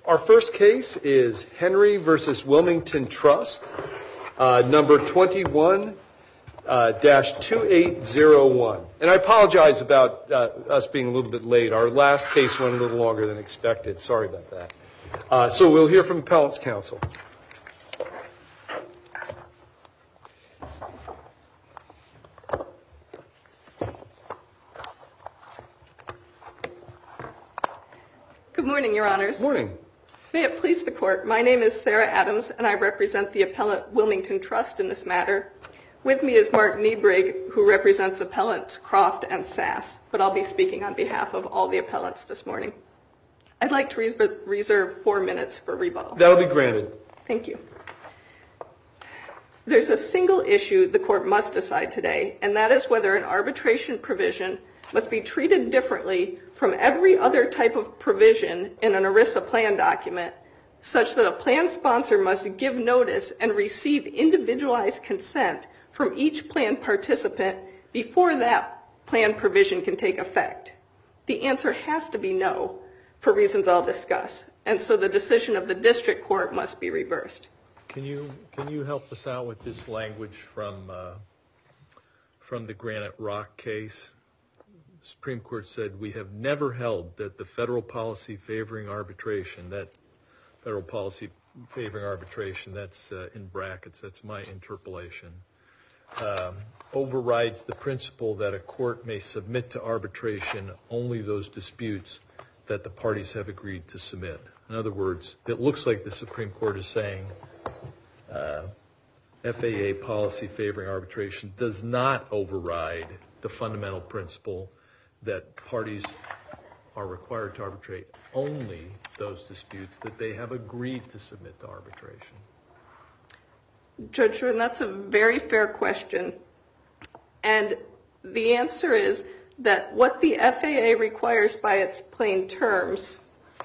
Our first case is Henry v. Wilmington Trust, number 21-2801. And I apologize about us being a little bit late. Our last case went a little longer than expected. Sorry about that. So we'll hear from Appellant's counsel. Good morning, Your Honors. Good morning. May it please the Court, my name is Sarah Adams, and I represent the Appellant Wilmington Trust in this matter. With me is Mark Niebrig, who represents Appellants Croft and Sass, but I'll be speaking on behalf of all the appellants this morning. I'd like to reserve 4 minutes for rebuttal. That'll be granted. Thank you. There's a single issue the Court must decide today, and that is whether an arbitration provision must be treated differently from every other type of provision in an ERISA plan document, such that a plan sponsor must give notice and receive individualized consent from each plan participant before that plan provision can take effect. The answer has to be no, for reasons I'll discuss, and so the decision of the district court must be reversed. Can you help us out with this language from the Granite Rock case? The Supreme Court said, we have never held that the federal policy favoring arbitration, that's in brackets, that's my interpolation, overrides the principle that a court may submit to arbitration only those disputes that the parties have agreed to submit. In other words, it looks like the Supreme Court is saying FAA policy favoring arbitration does not override the fundamental principle that parties are required to arbitrate only those disputes that they have agreed to submit to arbitration. Judge Jordan, that's a very fair question. And the answer is that what the FAA requires by its plain terms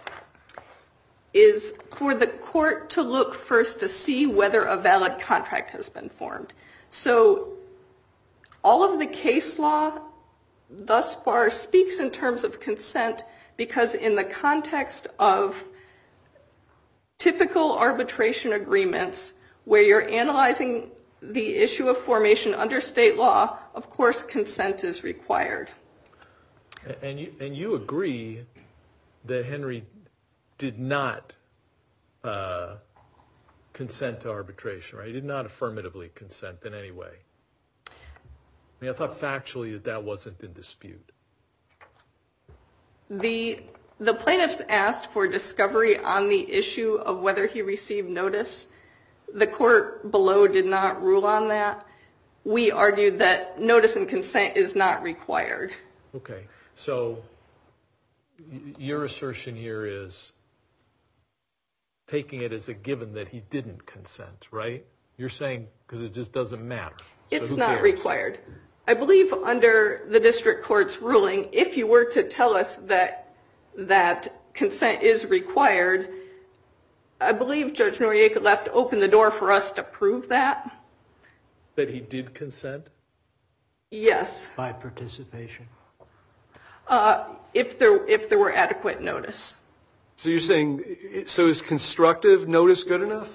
is for the court to look first to see whether a valid contract has been formed. So all of the case law thus far speaks in terms of consent because in the context of typical arbitration agreements where you're analyzing the issue of formation under state law, of course consent is required. And you agree that Henry did not consent to arbitration, right? He did not affirmatively consent in any way. I mean, I thought factually that wasn't in dispute. The plaintiffs asked for discovery on the issue of whether he received notice. The court below did not rule on that. We argued that notice and consent is not required. Okay, so your assertion here is taking it as a given that he didn't consent, right? You're saying because it just doesn't matter. It's not required. I believe under the district court's ruling, if you were to tell us that consent is required, I believe Judge Noriega left open the door for us to prove that. That he did consent? Yes. By participation? If there were adequate notice. So you're saying, so is constructive notice good enough?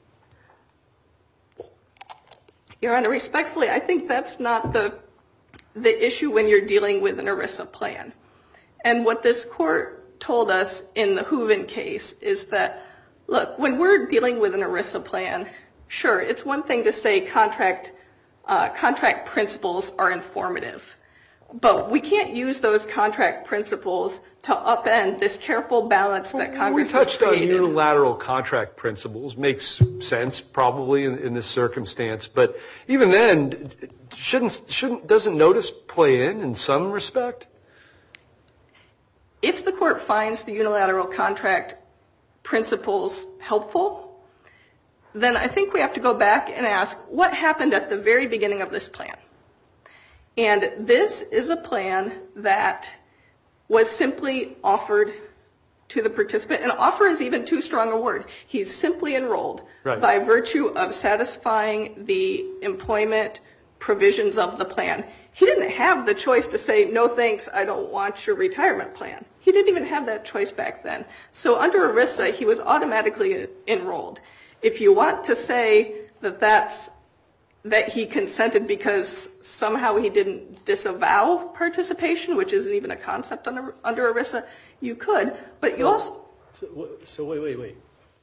Your Honor, respectfully, I think that's not the issue when you're dealing with an ERISA plan. And what this court told us in the Hooven case is that, look, when we're dealing with an ERISA plan, sure, it's one thing to say contract principles are informative. But we can't use those contract principles to upend this careful balance that Congress has created. We touched on unilateral contract principles. Makes sense probably in this circumstance. But even then, doesn't notice play in some respect? If the court finds the unilateral contract principles helpful, then I think we have to go back and ask what happened at the very beginning of this plan. And this is a plan that was simply offered to the participant. And offer is even too strong a word. He's simply enrolled by virtue of satisfying the employment provisions of the plan. he didn't have the choice to say, no thanks, I don't want your retirement plan. He didn't even have that choice back then. So under ERISA, he was automatically enrolled. If you want to say that he consented because somehow he didn't disavow participation, which isn't even a concept under ERISA, you could, but you also... So wait.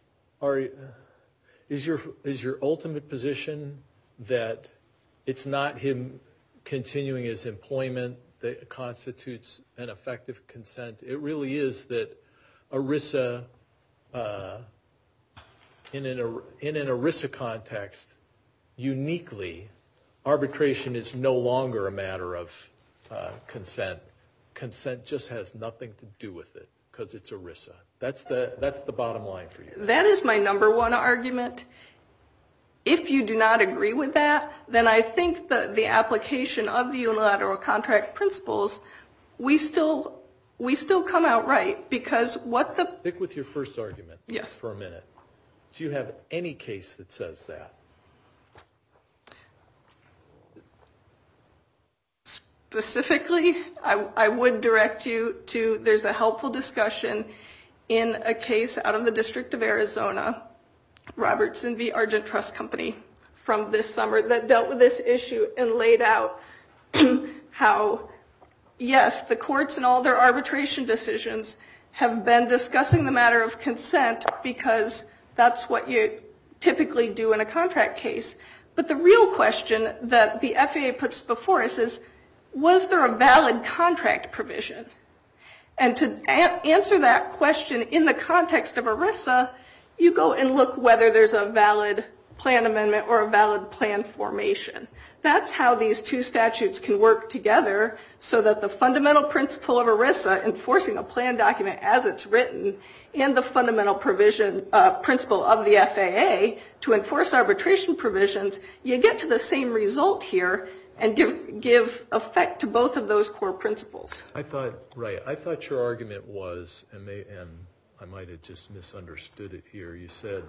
Is your ultimate position that it's not him continuing his employment that constitutes an effective consent? It really is that ERISA, in an ERISA context, uniquely, arbitration is no longer a matter of consent. Consent just has nothing to do with it because it's ERISA. That's the bottom line for you. That is my number one argument. If you do not agree with that, then I think that the application of the unilateral contract principles, we still come out right, because what the... Stick with your first argument for a minute. Do you have any case that says that? Specifically, I would direct you to, there's a helpful discussion in a case out of the District of Arizona, Robertson v. Argent Trust Company, from this summer that dealt with this issue and laid out how, yes, the courts in all their arbitration decisions have been discussing the matter of consent because that's what you typically do in a contract case. But the real question that the FAA puts before us is, was there a valid contract provision? And to answer that question in the context of ERISA, you go and look whether there's a valid plan amendment or a valid plan formation. That's how these two statutes can work together so that the fundamental principle of ERISA, enforcing a plan document as it's written, and the fundamental principle of the FAA to enforce arbitration provisions, you get to the same result here and give effect to both of those core principles. I thought your argument was, and I might have just misunderstood it here, you said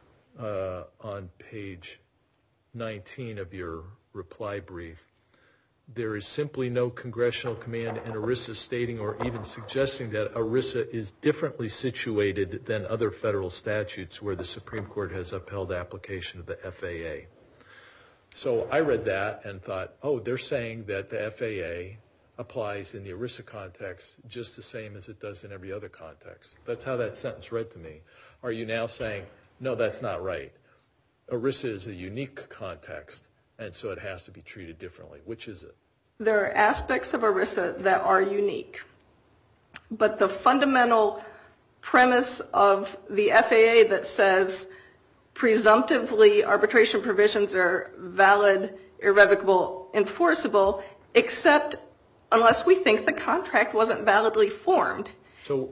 on page 19 of your reply brief, there is simply no congressional command in ERISA stating or even suggesting that ERISA is differently situated than other federal statutes where the Supreme Court has upheld application of the FAA. So I read that and thought, oh, they're saying that the FAA applies in the ERISA context just the same as it does in every other context. That's how that sentence read to me. Are you now saying, no, that's not right? ERISA is a unique context, and so it has to be treated differently. Which is it? There are aspects of ERISA that are unique. But the fundamental premise of the FAA that says presumptively arbitration provisions are valid, irrevocable, enforceable, except unless we think the contract wasn't validly formed. So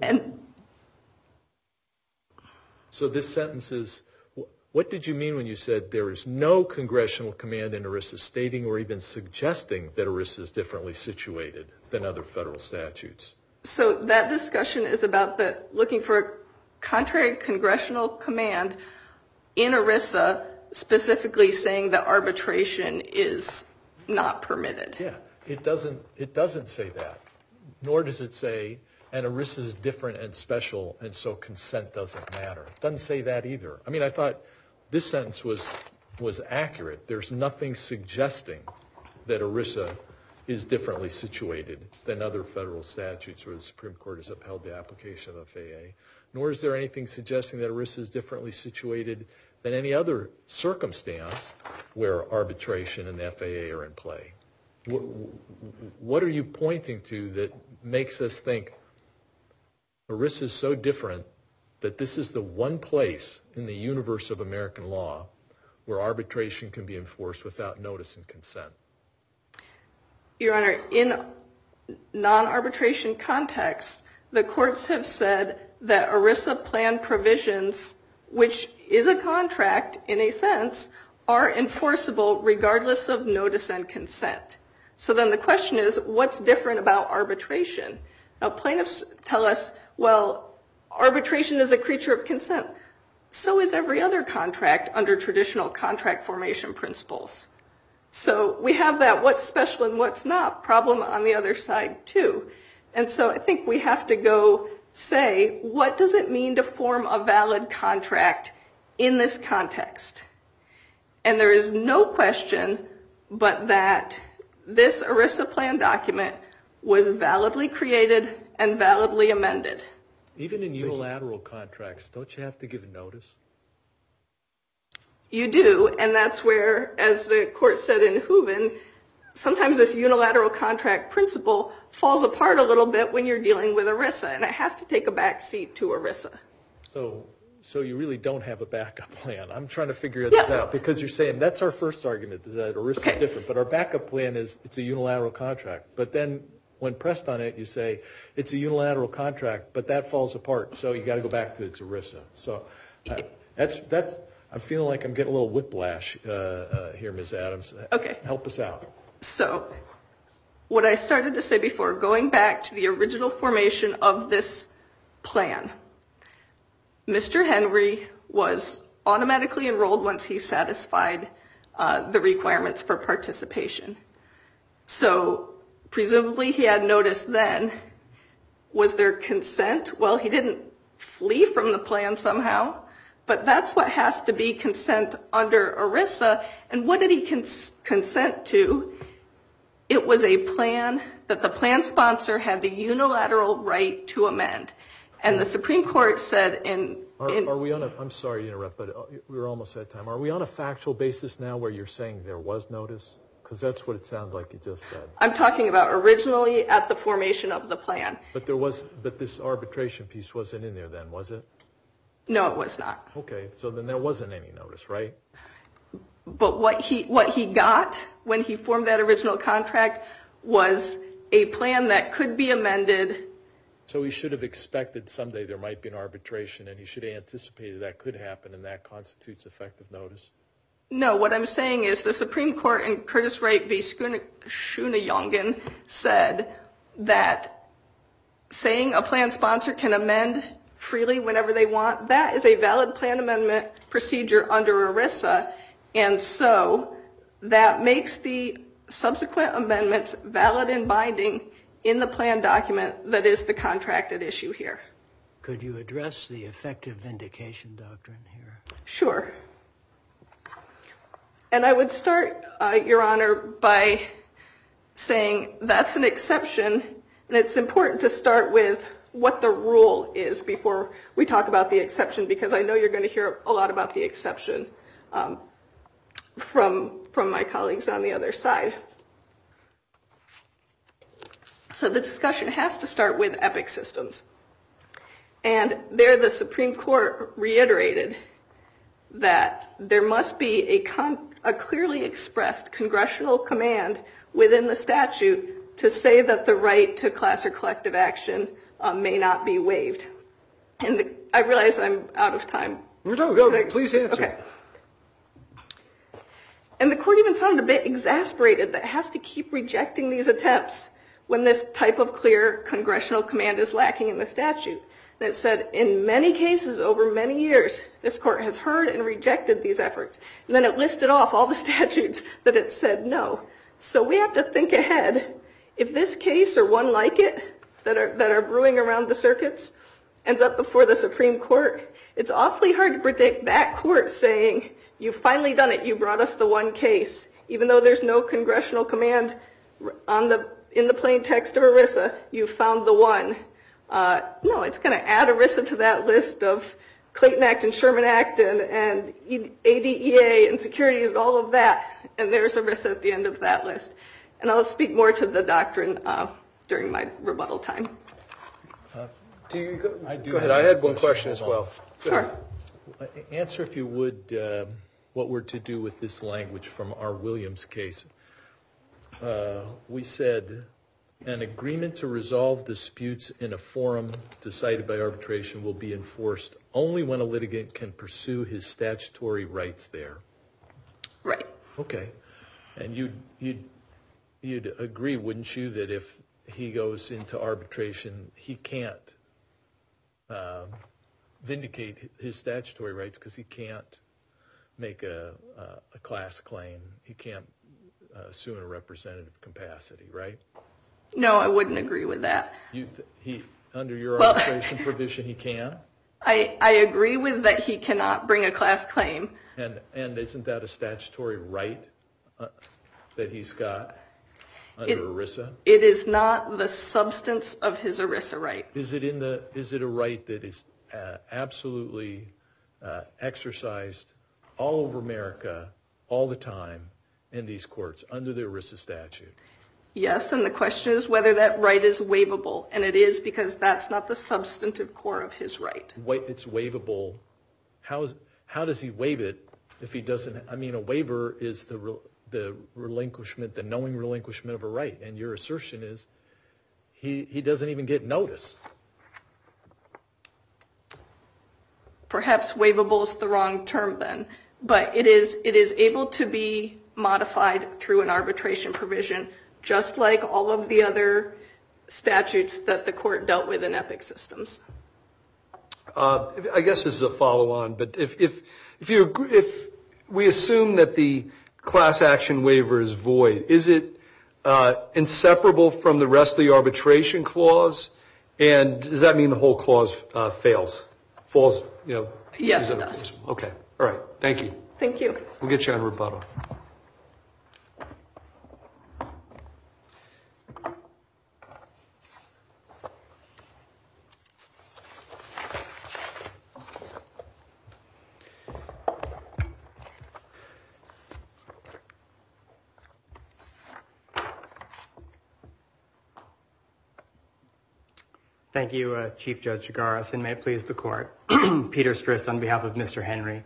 this sentence is, what did you mean when you said there is no congressional command in ERISA stating or even suggesting that ERISA is differently situated than other federal statutes? So that discussion is about looking for a contrary congressional command in ERISA specifically saying that arbitration is not permitted. Yeah, it doesn't say that, nor does it say, and ERISA is different and special, and so consent doesn't matter. It doesn't say that either. I mean, I thought this sentence was accurate. There's nothing suggesting that ERISA is differently situated than other federal statutes where the Supreme Court has upheld the application of the FAA, nor is there anything suggesting that ERISA is differently situated than any other circumstance where arbitration and the FAA are in play. What are you pointing to that makes us think ERISA is so different that this is the one place in the universe of American law where arbitration can be enforced without notice and consent? Your Honor, in non-arbitration context, the courts have said that ERISA plan provisions, which is a contract in a sense, are enforceable regardless of notice and consent. So then the question is, what's different about arbitration? Now, plaintiffs tell us, well, arbitration is a creature of consent. So is every other contract under traditional contract formation principles. So we have that what's special and what's not problem on the other side too. And so I think we have to go say, what does it mean to form a valid contract in this context? And there is no question but that this ERISA plan document was validly created and validly amended. Even in unilateral contracts, don't you have to give notice? You do, and that's where, as the court said in Hooven, sometimes this unilateral contract principle falls apart a little bit when you're dealing with ERISA, and it has to take a back seat to ERISA. So you really don't have a backup plan. I'm trying to figure this out because you're saying that's our first argument, that ERISA is different, but our backup plan is it's a unilateral contract. But then when pressed on it, you say it's a unilateral contract, but that falls apart, so you got to go back to it's ERISA. So that's. I'm feeling like I'm getting a little whiplash here, Ms. Adams. Okay. Help us out. So what I started to say before, going back to the original formation of this plan, Mr. Henry was automatically enrolled once he satisfied the requirements for participation. So presumably he had notice then. Was there consent? Well, he didn't flee from the plan somehow. But that's what has to be consent under ERISA. And what did he consent to? It was a plan that the plan sponsor had the unilateral right to amend. And the Supreme Court said Are we on a, I'm sorry to interrupt, but we're almost at time. Are we on a factual basis now where you're saying there was notice? Because that's what it sounded like you just said. I'm talking about originally at the formation of the plan. But this arbitration piece wasn't in there then, was it? No, it was not. Okay, so then there wasn't any notice, right? But what he got when he formed that original contract was a plan that could be amended. So he should have expected someday there might be an arbitration, and he should have anticipated that could happen, and that constitutes effective notice? No, what I'm saying is the Supreme Court in Curtis Wright v. Schoenejongen said that saying a plan sponsor can amend freely whenever they want, that is a valid plan amendment procedure under ERISA, and so that makes the subsequent amendments valid and binding in the plan document that is the contracted issue here. Could you address the effective vindication doctrine here? Sure. And I would start, Your Honor, by saying that's an exception, and it's important to start with what the rule is before we talk about the exception, because I know you're going to hear a lot about the exception from my colleagues on the other side. So the discussion has to start with Epic Systems. And there the Supreme Court reiterated that there must be a clearly expressed congressional command within the statute to say that the right to class or collective action may not be waived. And I realize I'm out of time. No, please answer. Okay. And the court even sounded a bit exasperated that it has to keep rejecting these attempts when this type of clear congressional command is lacking in the statute. And it said, in many cases over many years, this court has heard and rejected these efforts. And then it listed off all the statutes that it said no. So we have to think ahead. If this case or one like it that are brewing around the circuits ends up before the Supreme Court, it's awfully hard to predict that court saying, you've finally done it, you brought us the one case, even though there's no congressional command in the plain text of ERISA, you found the one. No, it's going to add ERISA to that list of Clayton Act and Sherman Act and ADEA and securities and all of that, and there's ERISA at the end of that list. And I'll speak more to the doctrine during my rebuttal time. Go ahead. I had one question as well. Sure. Answer, if you would, what we're to do with this language from our Williams case. We said an agreement to resolve disputes in a forum decided by arbitration will be enforced only when a litigant can pursue his statutory rights there. Right. Okay. And you'd agree, wouldn't you, that if he goes into arbitration, he can't vindicate his statutory rights because he can't make a class claim. He can't sue in a representative capacity, right? No, I wouldn't agree with that. Under your arbitration provision, he can? I agree with that he cannot bring a class claim. And isn't that a statutory right that he's got under ERISA? It is not the substance of his ERISA right. Is it a right that is absolutely exercised all over America all the time in these courts under the ERISA statute? Yes, and the question is whether that right is waivable, and it is because that's not the substantive core of his right. It's waivable. How does he waive it if he doesn't? I mean, a waiver is the relinquishment, the knowing relinquishment of a right, and your assertion is he doesn't even get notice. Perhaps waivable is the wrong term then, but it is able to be modified through an arbitration provision, just like all of the other statutes that the court dealt with in EPIC systems. I guess this is a follow-on, but if we assume that the class action waiver is void, is it inseparable from the rest of the arbitration clause? And does that mean the whole clause falls? Yes, it does. Okay. All right. Thank you. Thank you. We'll get you on rebuttal. Thank you, Chief Judge Chigaris, and may it please the court. Peter Stris on behalf of Mr. Henry.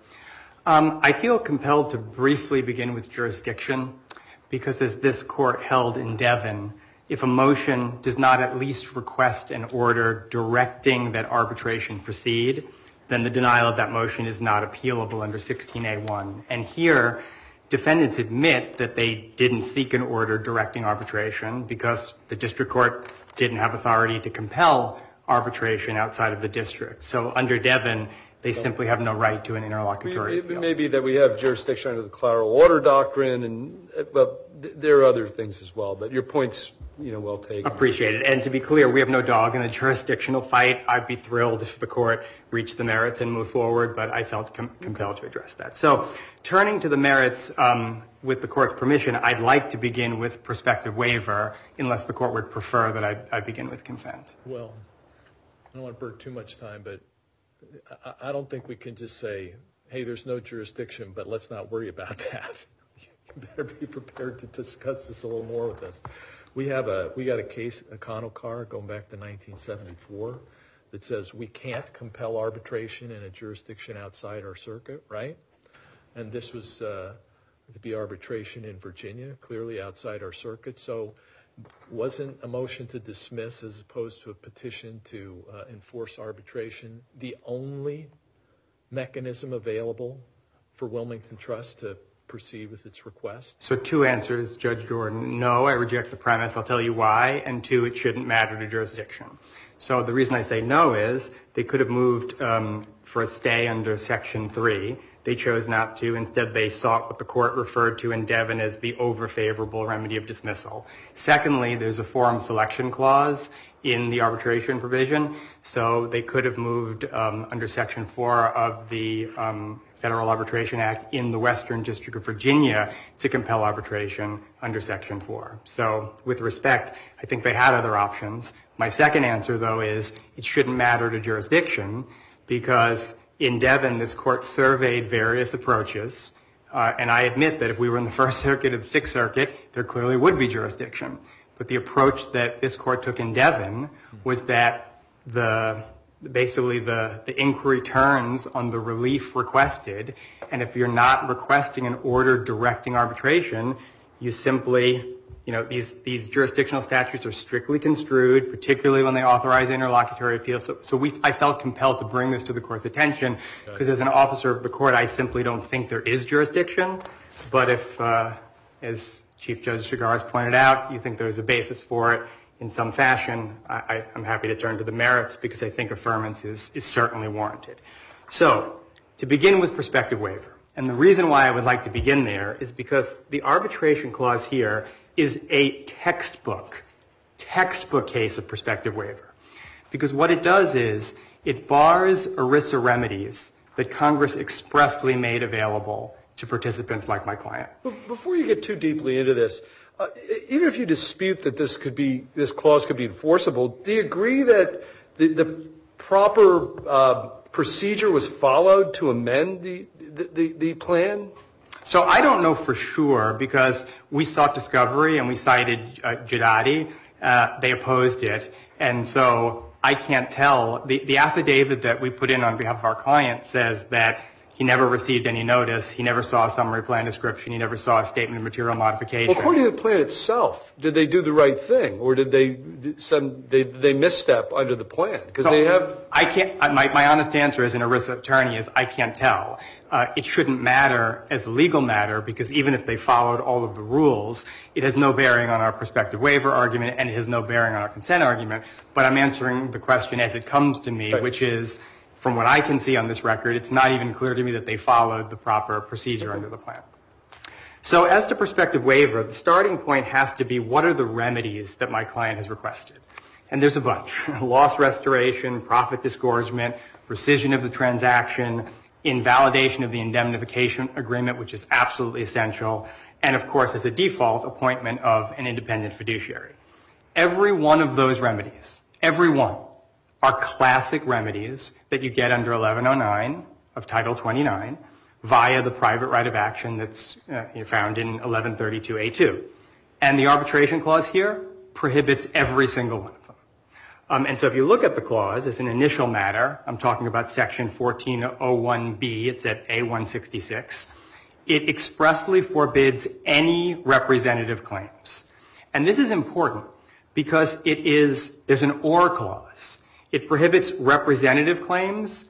I feel compelled to briefly begin with jurisdiction because as this court held in Devon, if a motion does not at least request an order directing that arbitration proceed, then the denial of that motion is not appealable under 16A1. And here, defendants admit that they didn't seek an order directing arbitration because the district court didn't have authority to compel arbitration outside of the district. So under Devon, they simply have no right to an interlocutory appeal. It may be that we have jurisdiction under the collateral order doctrine, but there are other things as well. But your point's well taken. Appreciate it. And to be clear, we have no dog in the jurisdictional fight. I'd be thrilled if the court reached the merits and moved forward, but I felt compelled to address that. So turning to the merits, with the court's permission, I'd like to begin with prospective waiver, unless the court would prefer that I begin with consent. Well, I don't want to burn too much time, but I don't think we can just say, hey, there's no jurisdiction, but let's not worry about that. You better be prepared to discuss this a little more with us. We got a case, a Conocar, going back to 1974, that says we can't compel arbitration in a jurisdiction outside our circuit, right? And this was to be arbitration in Virginia, clearly outside our circuit. So wasn't a motion to dismiss as opposed to a petition to enforce arbitration the only mechanism available for Wilmington Trust to proceed with its request? So two answers, Judge Jordan. No, I reject the premise. I'll tell you why. And two, it shouldn't matter to jurisdiction. So the reason I say no is they could have moved for a stay under Section 3. They chose not to. Instead, they sought what the court referred to in Devon as the over-favorable remedy of dismissal. Secondly, there's a forum selection clause in the arbitration provision. So they could have moved under Section 4 of the Federal Arbitration Act in the Western District of Virginia to compel arbitration under Section 4. So with respect, I think they had other options. My second answer, though, is it shouldn't matter to jurisdiction because in Devon, this court surveyed various approaches, and I admit that if we were in the First Circuit or the Sixth Circuit, there clearly would be jurisdiction. But the approach that this court took in Devon was that basically the inquiry turns on the relief requested, and if you're not requesting an order directing arbitration, you simply, these jurisdictional statutes are strictly construed, particularly when they authorize interlocutory appeals. So I felt compelled to bring this to the court's attention because as an officer of the court, I simply don't think there is jurisdiction. But if, as Chief Judge Chigaris pointed out, you think there's a basis for it in some fashion, I'm happy to turn to the merits because I think affirmance is certainly warranted. So to begin with prospective waiver, And the reason why I would like to begin there is because the arbitration clause here is a textbook case of prospective waiver. Because what it does is it bars ERISA remedies that Congress expressly made available to participants like my client. Before you get too deeply into this, even if you dispute that this clause could be enforceable, do you agree that the proper procedure was followed to amend the plan? So I don't know for sure because we sought discovery and we cited Jadati. They opposed it. And so I can't tell. The affidavit that we put in on behalf of our client says that he never received any notice. He never saw a summary plan description. He never saw a statement of material modification. Well, according to the plan itself, did they do the right thing, or did they misstep under the plan? Because they have. I can't. My honest answer as an ERISA attorney is I can't tell. It shouldn't matter as a legal matter because even if they followed all of the rules, it has no bearing on our prospective waiver argument and it has no bearing on our consent argument. But I'm answering the question as it comes to me, right, which is, from what I can see on this record, it's not even clear to me that they followed the proper procedure under the plan. So as to prospective waiver, the starting point has to be what are the remedies that my client has requested? And there's a bunch. Loss restoration, profit disgorgement, rescission of the transaction, invalidation of the indemnification agreement, which is absolutely essential, and of course, as a default, appointment of an independent fiduciary. Every one of those remedies, every one, are classic remedies that you get under 1109 of Title 29 via the private right of action that's found in 1132A2. And the arbitration clause here prohibits every single one of them. And so if you look at the clause as an initial matter, I'm talking about Section 1401B, it's at A166, it expressly forbids any representative claims. And this is important because there's an or clause. It prohibits representative claims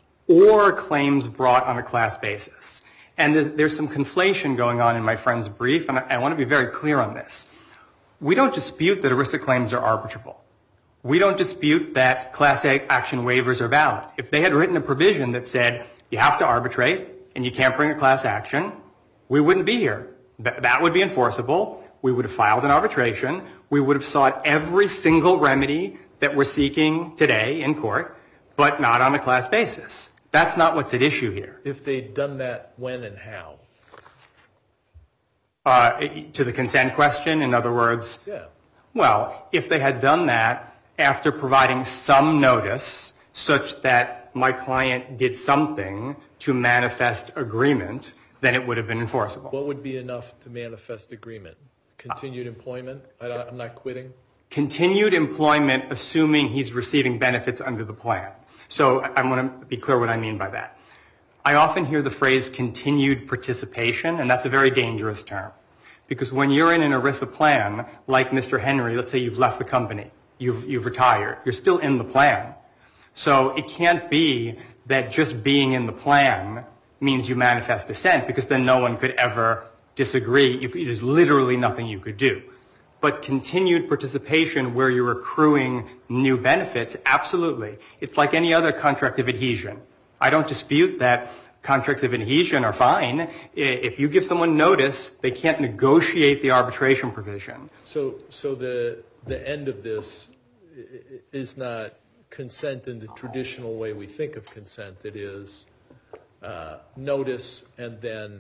or claims brought on a class basis. And there's some conflation going on in my friend's brief, and I want to be very clear on this. We don't dispute that ERISA claims are arbitrable. We don't dispute that class action waivers are valid. If they had written a provision that said you have to arbitrate and you can't bring a class action, we wouldn't be here. That would be enforceable. We would have filed an arbitration. We would have sought every single remedy that we're seeking today in court, but not on a class basis. That's not what's at issue here. If they'd done that, when and how? To the consent question, in other words? Yeah. Well, if they had done that after providing some notice such that my client did something to manifest agreement, then it would have been enforceable. What would be enough to manifest agreement? Continued employment? I'm not quitting? Continued employment, assuming he's receiving benefits under the plan. So I want to be clear what I mean by that. I often hear the phrase continued participation, and that's a very dangerous term. Because when you're in an ERISA plan, like Mr. Henry, let's say you've left the company, you've retired, you're still in the plan. So it can't be that just being in the plan means you manifest dissent, because then no one could ever disagree. There's literally nothing you could do. But continued participation where you're accruing new benefits, absolutely. It's like any other contract of adhesion. I don't dispute that contracts of adhesion are fine. If you give someone notice, they can't negotiate the arbitration provision. So the end of this is not consent in the traditional way we think of consent. It is notice and then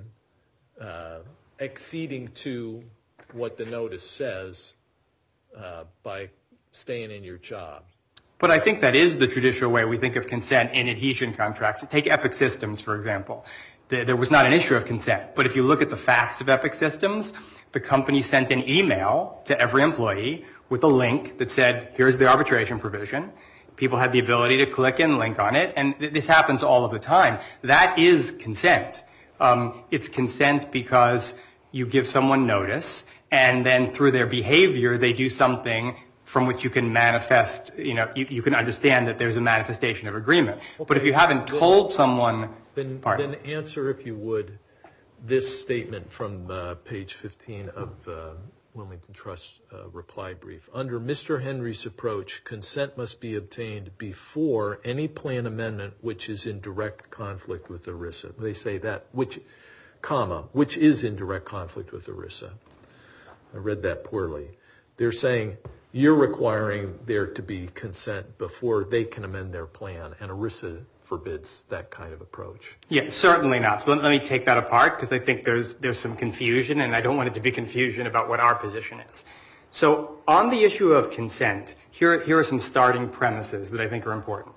acceding to what the notice says by staying in your job. But I think that is the traditional way we think of consent in adhesion contracts. Take Epic Systems, for example. There was not an issue of consent. But if you look at the facts of Epic Systems, the company sent an email to every employee with a link that said, here's the arbitration provision. People had the ability to click and link on it. And this happens all of the time. That is consent. It's consent because you give someone notice, and then through their behavior, they do something from which you can manifest, you can understand that there's a manifestation of agreement. Okay. But if you haven't told someone... Then answer, if you would, this statement from page 15 of Wilmington Trust reply brief. Under Mr. Henry's approach, consent must be obtained before any plan amendment which is in direct conflict with ERISA. They say that, which is in direct conflict with ERISA. I read that poorly. They're saying you're requiring there to be consent before they can amend their plan, and ERISA forbids that kind of approach. Yeah, certainly not. So let me take that apart, because I think there's some confusion, and I don't want it to be confusion about what our position is. So on the issue of consent, here are some starting premises that I think are important.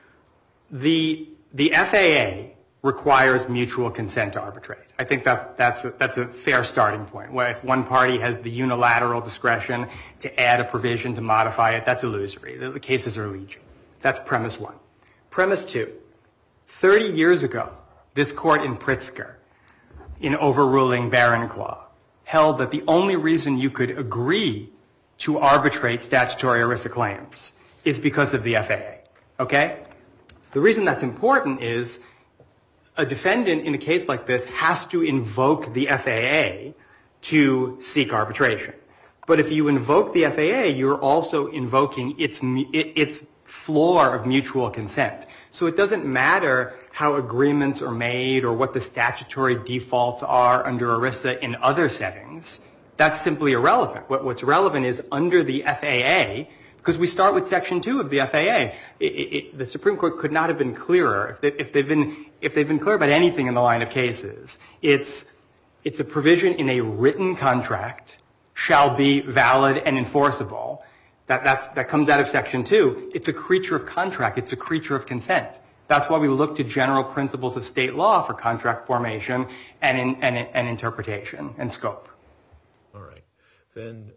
The FAA requires mutual consent to arbitrate. I think that's a fair starting point. Where if one party has the unilateral discretion to add a provision to modify it, that's illusory. The cases are legion. That's premise one. Premise two, 30 years ago, this court in Pritzker, in overruling Barron-Claw, held that the only reason you could agree to arbitrate statutory ERISA claims is because of the FAA. Okay? The reason that's important is a defendant in a case like this has to invoke the FAA to seek arbitration. But if you invoke the FAA, you're also invoking its floor of mutual consent. So it doesn't matter how agreements are made or what the statutory defaults are under ERISA in other settings. That's simply irrelevant. What's relevant is under the FAA, because we start with Section 2 of the FAA. The Supreme Court could not have been clearer. If they've been clear about anything in the line of cases, it's a provision in a written contract shall be valid and enforceable. That comes out of Section 2. It's a creature of contract. It's a creature of consent. That's why we look to general principles of state law for contract formation and interpretation and scope. All right. Then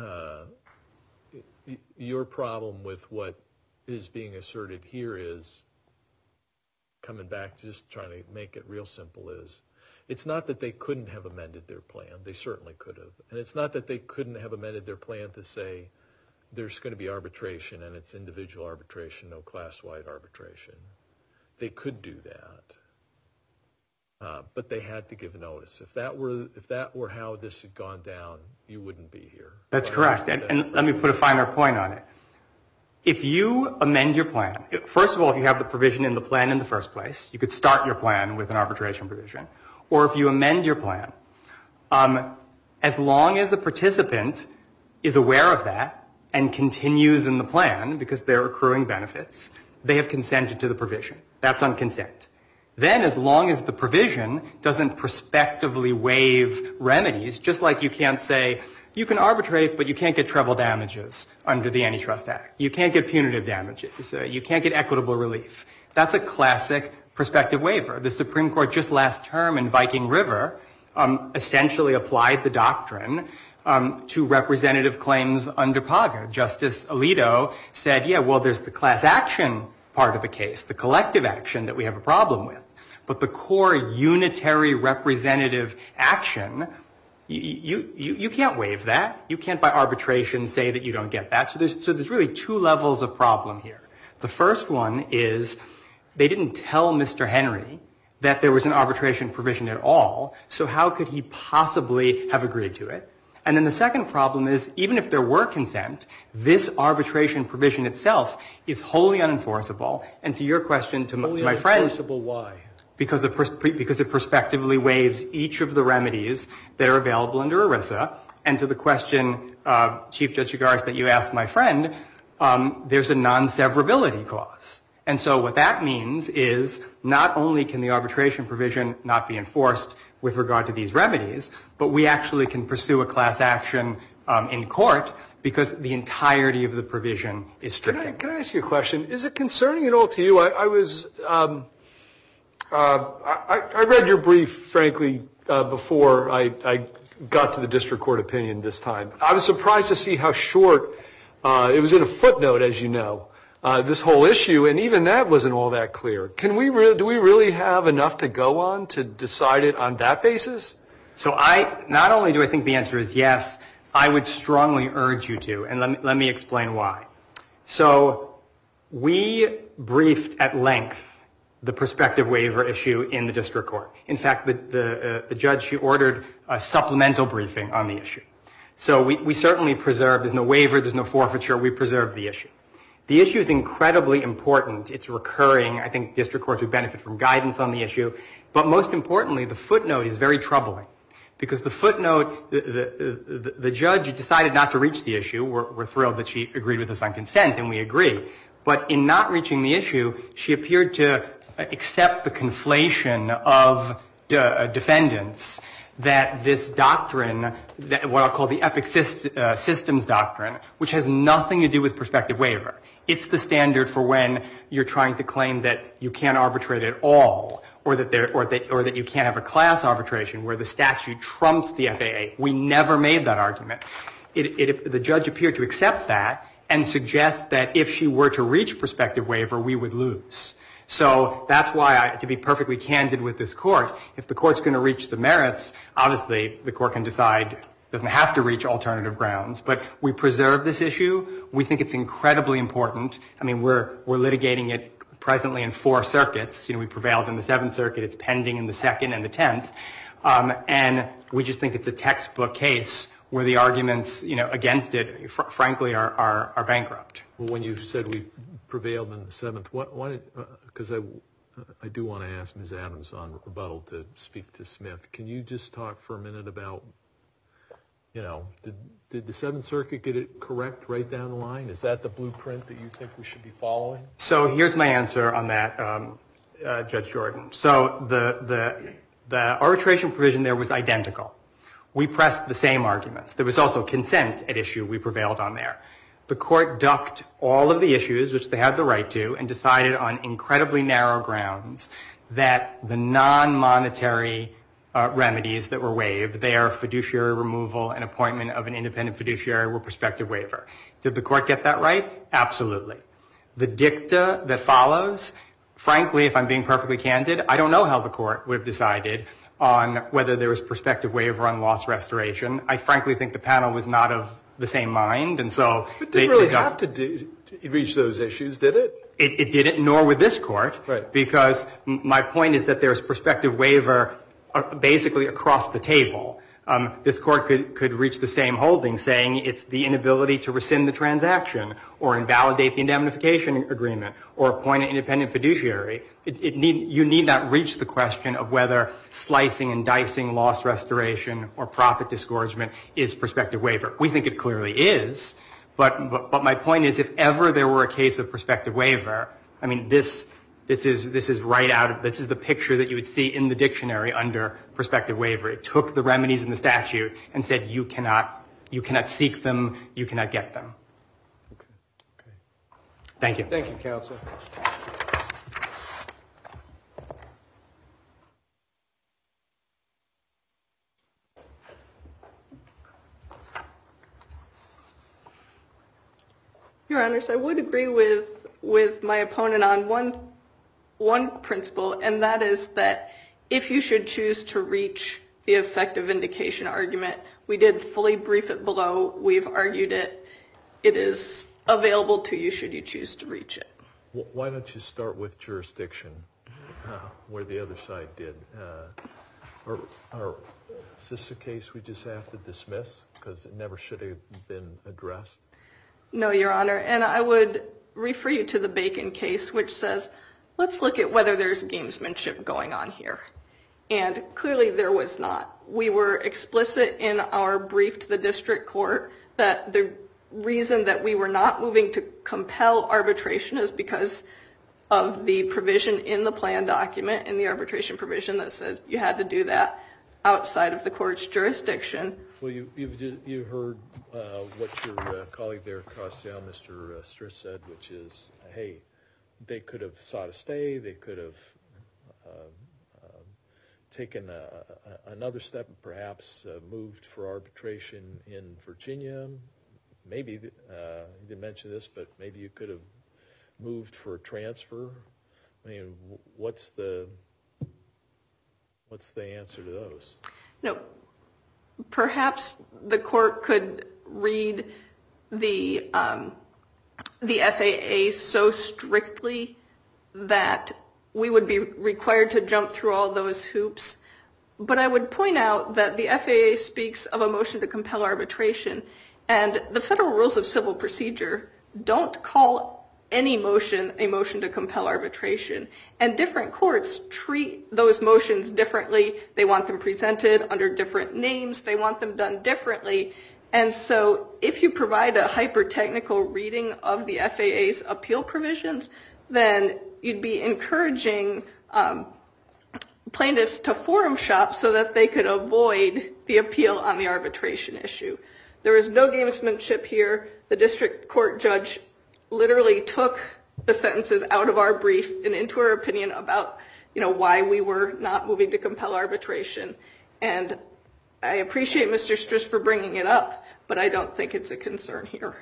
your problem with what is being asserted here is, coming back to just trying to make it real simple, is it's not that they couldn't have amended their plan. They certainly could have. And it's not that they couldn't have amended their plan to say there's going to be arbitration and it's individual arbitration, no class-wide arbitration. They could do that. But they had to give notice. If that were how this had gone down, you wouldn't be here. That's correct. And let me put a finer point on it. If you amend your plan, first of all, if you have the provision in the plan in the first place, you could start your plan with an arbitration provision. Or if you amend your plan, as long as a participant is aware of that and continues in the plan because they're accruing benefits, they have consented to the provision. That's on consent. Then as long as the provision doesn't prospectively waive remedies, just like you can't say, you can arbitrate, but you can't get treble damages under the Antitrust Act. You can't get punitive damages. You can't get equitable relief. That's a classic prospective waiver. The Supreme Court just last term in Viking River essentially applied the doctrine to representative claims under PAGA. Justice Alito said, yeah, well, there's the class action part of the case, the collective action that we have a problem with. But the core unitary representative action, you can't waive that. You can't by arbitration say that you don't get that. So there's really two levels of problem here. The first one is they didn't tell Mr. Henry that there was an arbitration provision at all, so how could he possibly have agreed to it? And then the second problem is, even if there were consent, this arbitration provision itself is wholly unenforceable. And to your question, to my friend, unenforceable, why? Because it prospectively waives each of the remedies that are available under ERISA. And to the question, Chief Judge Chigaris, that you asked my friend, there's a non-severability clause. And so what that means is not only can the arbitration provision not be enforced with regard to these remedies, but we actually can pursue a class action in court because the entirety of the provision is stricken. Can I ask you a question? Is it concerning at all to you? I read your brief, frankly, before I got to the district court opinion this time. I was surprised to see how short it was in a footnote, as you know, this whole issue, and even that wasn't all that clear. Do we really have enough to go on to decide it on that basis? So not only do I think the answer is yes, I would strongly urge you to, and let me explain why. So we briefed at length the prospective waiver issue in the district court. In fact, the judge, she ordered a supplemental briefing on the issue. So we certainly preserve, there's no waiver, there's no forfeiture, we preserve the issue. The issue is incredibly important. It's recurring. I think district courts would benefit from guidance on the issue. But most importantly, the footnote is very troubling because the footnote, the judge decided not to reach the issue. We're thrilled that she agreed with us on consent, and we agree. But in not reaching the issue, she appeared to accept the conflation of defendants that this doctrine, what I'll call the epic systems doctrine, which has nothing to do with prospective waiver. It's the standard for when you're trying to claim that you can't arbitrate at all, or that you can't have a class arbitration where the statute trumps the FAA. We never made that argument. The judge appeared to accept that and suggest that if she were to reach prospective waiver, we would lose. So that's why, to be perfectly candid with this court, if the court's going to reach the merits, obviously the court can decide, doesn't have to reach alternative grounds, but we preserve this issue. We think it's incredibly important. I mean, we're litigating it presently in 4 circuits. You know, we prevailed in the 7th Circuit. It's pending in the 2nd and the 10th. And we just think it's a textbook case where the arguments, you know, against it, frankly, are bankrupt. Well, when you said we prevailed in the 7th, because I do want to ask Ms. Adams on rebuttal to speak to Smith. Can you just talk for a minute about, you know, did the 7th Circuit get it correct right down the line? Is that the blueprint that you think we should be following? So here's my answer on that, Judge Jordan. So the arbitration provision there was identical. We pressed the same arguments. There was also consent at issue we prevailed on there. The court ducked all of the issues, which they had the right to, and decided on incredibly narrow grounds that the non-monetary remedies that were waived, their fiduciary removal and appointment of an independent fiduciary, were prospective waiver. Did the court get that right? Absolutely. The dicta that follows, frankly, if I'm being perfectly candid, I don't know how the court would have decided on whether there was prospective waiver on loss restoration. I frankly think the panel was not of the same mind, and so it didn't really have to reach those issues, did it? It didn't, nor with this court, right. Because my point is that there's prospective waiver basically across the table. This court could reach the same holding, saying it's the inability to rescind the transaction or invalidate the indemnification agreement or appoint an independent fiduciary. You need not reach the question of whether slicing and dicing loss restoration or profit disgorgement is prospective waiver. We think it clearly is, but my point is, if ever there were a case of prospective waiver, I mean, this is right out of, this is the picture that you would see in the dictionary under prospective waiver. It took the remedies in the statute and said you cannot seek them, you cannot get them. Okay. Thank you. Thank you, counsel. Your Honors, I would agree with my opponent on one principle, and that is that if you should choose to reach the effective vindication argument, we did fully brief it below. We've argued it. It is available to you should you choose to reach it. Why don't you start with jurisdiction, where the other side did? Is this a case we just have to dismiss because it never should have been addressed? No, Your Honor, and I would refer you to the Bacon case, which says, let's look at whether there's gamesmanship going on here. And clearly there was not. We were explicit in our brief to the district court that the reason that we were not moving to compel arbitration is because of the provision in the plan document, in the arbitration provision that said you had to do that outside of the court's jurisdiction. Well, you heard what your colleague there across the aisle, Mr. Stris, said, which is, hey, they could have sought a stay, they could have taken another step and perhaps moved for arbitration in Virginia. Maybe, you didn't mention this, but maybe you could have moved for a transfer. I mean, what's the answer to those? No. Perhaps the court could read the FAA so strictly that we would be required to jump through all those hoops. But I would point out that the FAA speaks of a motion to compel arbitration, and the Federal Rules of Civil Procedure don't call any motion a motion to compel arbitration. And different courts treat those motions differently. They want them presented under different names. They want them done differently. And so if you provide a hyper-technical reading of the FAA's appeal provisions, then you'd be encouraging plaintiffs to forum shop so that they could avoid the appeal on the arbitration issue. There is no gamesmanship here. The district court judge literally took the sentences out of our brief and into her opinion about, why we were not moving to compel arbitration. And I appreciate Mr. Stris for bringing it up, but I don't think it's a concern here.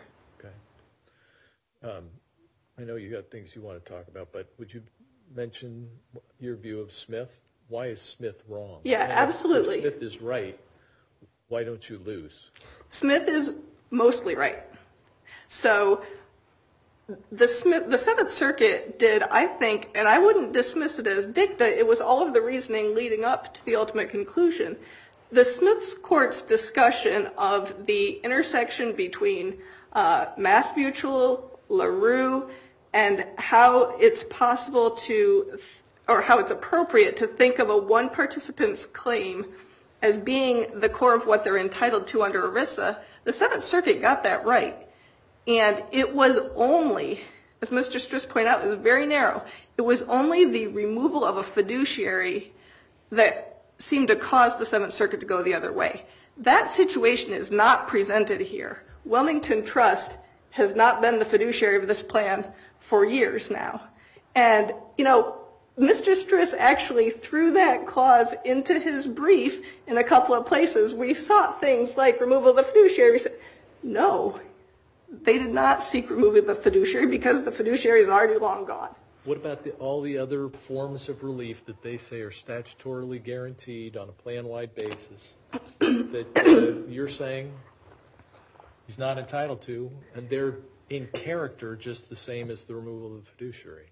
Okay. I know you got things you want to talk about, but would you mention your view of Smith? Why is Smith wrong? Yeah, absolutely. If Smith is right, why don't you lose? Smith is mostly right. So the Seventh Circuit did, I think, and I wouldn't dismiss it as dicta, it was all of the reasoning leading up to the ultimate conclusion. The Smith's court's discussion of the intersection between Mass Mutual, LaRue, and how it's possible to, or how it's appropriate to think of a one participant's claim as being the core of what they're entitled to under ERISA, the Seventh Circuit got that right. And it was only, as Mr. Stris pointed out, it was very narrow. It was only the removal of a fiduciary that seemed to cause the Seventh Circuit to go the other way. That situation is not presented here. Wilmington Trust has not been the fiduciary of this plan for years now. And, Mr. Stris actually threw that clause into his brief in a couple of places. We sought things like removal of the fiduciary. No, they did not seek removal of the fiduciary because the fiduciary is already long gone. What about all the other forms of relief that they say are statutorily guaranteed on a plan-wide basis that you're saying he's not entitled to, and they're in character just the same as the removal of the fiduciary?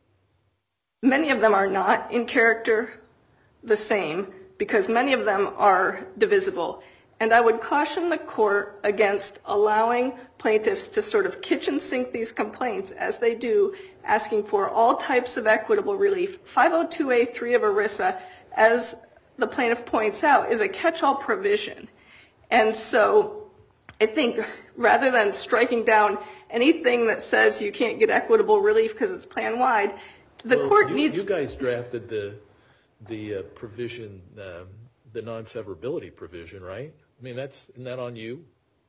Many of them are not in character the same because many of them are divisible. And I would caution the court against allowing plaintiffs to sort of kitchen sink these complaints as they do, asking for all types of equitable relief. 502A3 of ERISA, as the plaintiff points out, is a catch-all provision. And so I think rather than striking down anything that says you can't get equitable relief because it's plan-wide, the court needs... You guys drafted the provision, the non-severability provision, right? I mean, isn't that on you?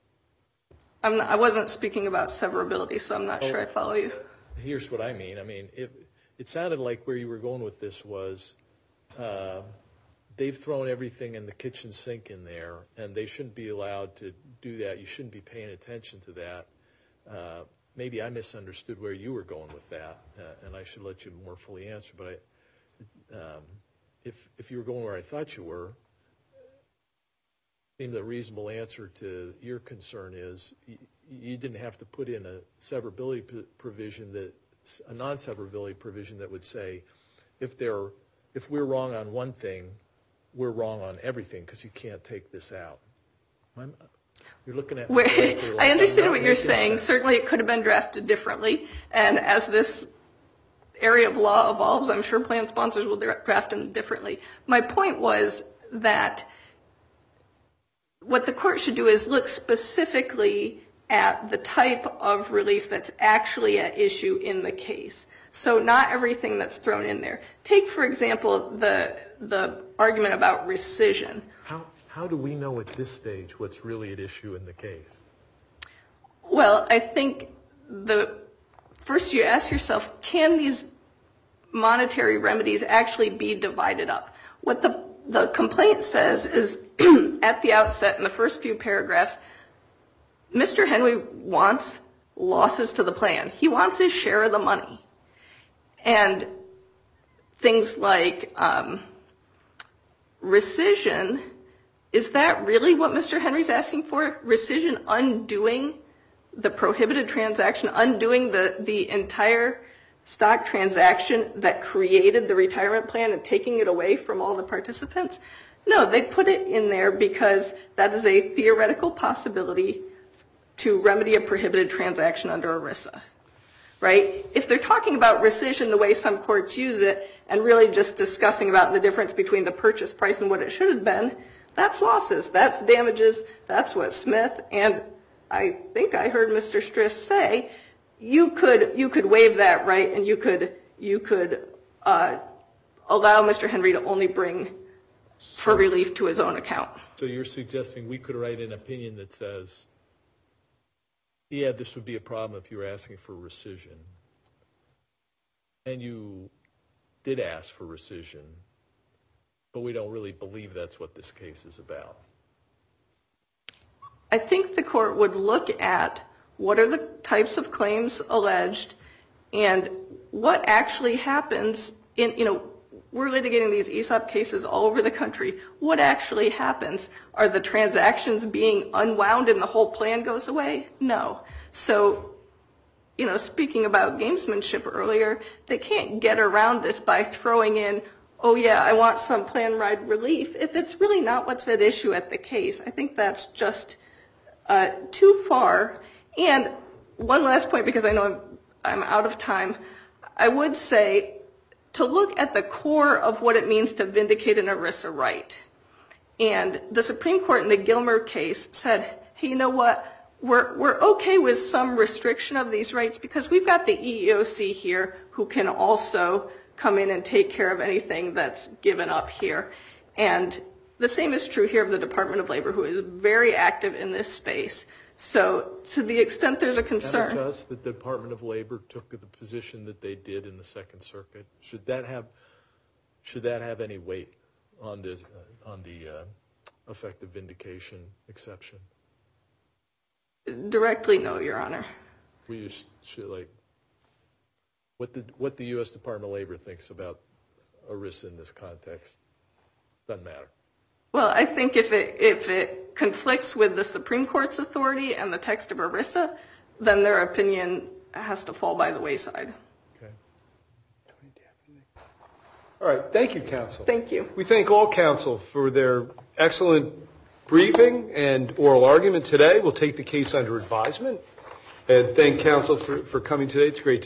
I wasn't speaking about severability, so I'm not sure I follow you. Here's what I mean. I mean, it sounded like where you were going with this was they've thrown everything in the kitchen sink in there, and they shouldn't be allowed to do that. You shouldn't be paying attention to that. Maybe I misunderstood where you were going with that, and I should let you more fully answer. But if you were going where I thought you were, I think the reasonable answer to your concern is you didn't have to put in a severability provision, a non-severability provision that would say if we're wrong on one thing, we're wrong on everything because you can't take this out. You're looking at me like I understand what you're saying. Sense. Certainly it could have been drafted differently. And as this area of law evolves, I'm sure plan sponsors will draft them differently. My point was that what the court should do is look specifically at the type of relief that's actually at issue in the case. So not everything that's thrown in there. Take, for example, the argument about rescission. How do we know at this stage what's really at issue in the case? Well, I think first you ask yourself, can these monetary remedies actually be divided up? What the complaint says is at the outset in the first few paragraphs, Mr. Henry wants losses to the plan. He wants his share of the money. And things like rescission, is that really what Mr. Henry's asking for? Rescission undoing the prohibited transaction, undoing the entire stock transaction that created the retirement plan and taking it away from all the participants? No, they put it in there because that is a theoretical possibility to remedy a prohibited transaction under ERISA, right? If they're talking about rescission the way some courts use it and really just discussing about the difference between the purchase price and what it should have been, that's losses, that's damages, that's what Smith and I think I heard Mr. Stris say, you could waive that right and you could allow Mr. Henry to only bring for relief to his own account. So you're suggesting we could write an opinion that says, yeah, this would be a problem if you were asking for rescission, and you did ask for rescission, but we don't really believe that's what this case is about. I think the court would look at what are the types of claims alleged and what actually happens in, we're litigating these ESOP cases all over the country. What actually happens? Are the transactions being unwound and the whole plan goes away? No. So, speaking about gamesmanship earlier, they can't get around this by throwing in, oh yeah, I want some plan-wide relief, if it's really not what's at issue at the case. I think that's just too far. And one last point, because I know I'm out of time, I would say to look at the core of what it means to vindicate an ERISA right. And the Supreme Court in the Gilmer case said, hey, you know what? We're okay with some restriction of these rights because we've got the EEOC here who can also come in and take care of anything that's given up here. And the same is true here of the Department of Labor, who is very active in this space. So to the extent there's a concern. Tell us that the Department of Labor took the position that they did in the Second Circuit. Should that have any weight on the effective vindication exception? Directly, no, Your Honor. We should what the U.S. Department of Labor thinks about ERISA in this context doesn't matter. Well, I think if it conflicts with the Supreme Court's authority and the text of ERISA, then their opinion has to fall by the wayside. Okay. All right. Thank you, counsel. Thank you. We thank all counsel for their excellent briefing and oral argument today. We'll take the case under advisement. And thank counsel for coming today. It's great to